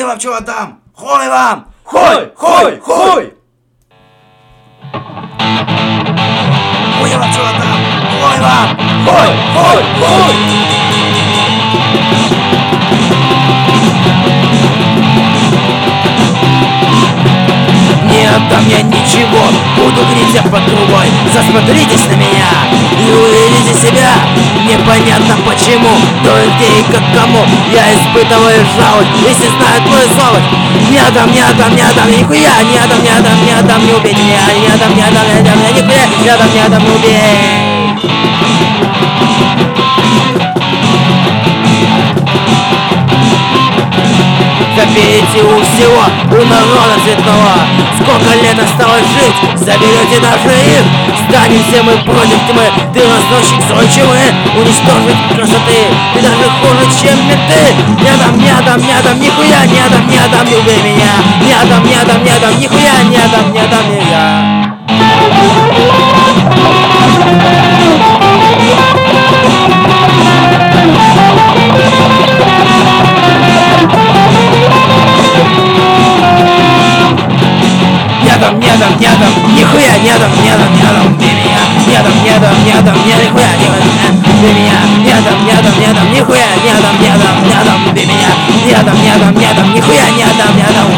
вам чего дам? Хуй вам! Хуй! Хуй! Хуй! Хуй вам чего дам? Хуй вам! Хуй! Хуй! Хуй! Не отдам я ничего, буду греть я под трубой. Засмотритесь на меня и увидите себя. Непонятно почему, то и где и как кому. Я испытываю жалость, если знаю твою совесть. Не отдам, не отдам, не отдам, нихуя. Не отдам, не отдам, не отдам, не убей меня. Не отдам, не отдам, не отдам, нихуя. Не отдам, не отдам, не убей. Заберите у всего, у народа цветного. Сколько лет осталось жить, заберете даже их. Станем все мы против тьмы. Ты разносчик злой чумы, уничтожить красоты. Ты даже хуже, чем менты. Не отдам, не отдам, не отдам, нихуя. Не отдам, не отдам, не убей меня. Не отдам, не отдам, не отдам, нихуя. Не отдам, не отдам, не я. Не дам, нихуя, не дам, не дам, не дам, ты меня. Не дам, не дам, не дам, не нихуя, не дам, ты меня. Не дам, не дам, не дам, нихуя, не дам, не дам, не дам, ты меня. Не дам, не дам, не дам, нихуя, не дам, не дам.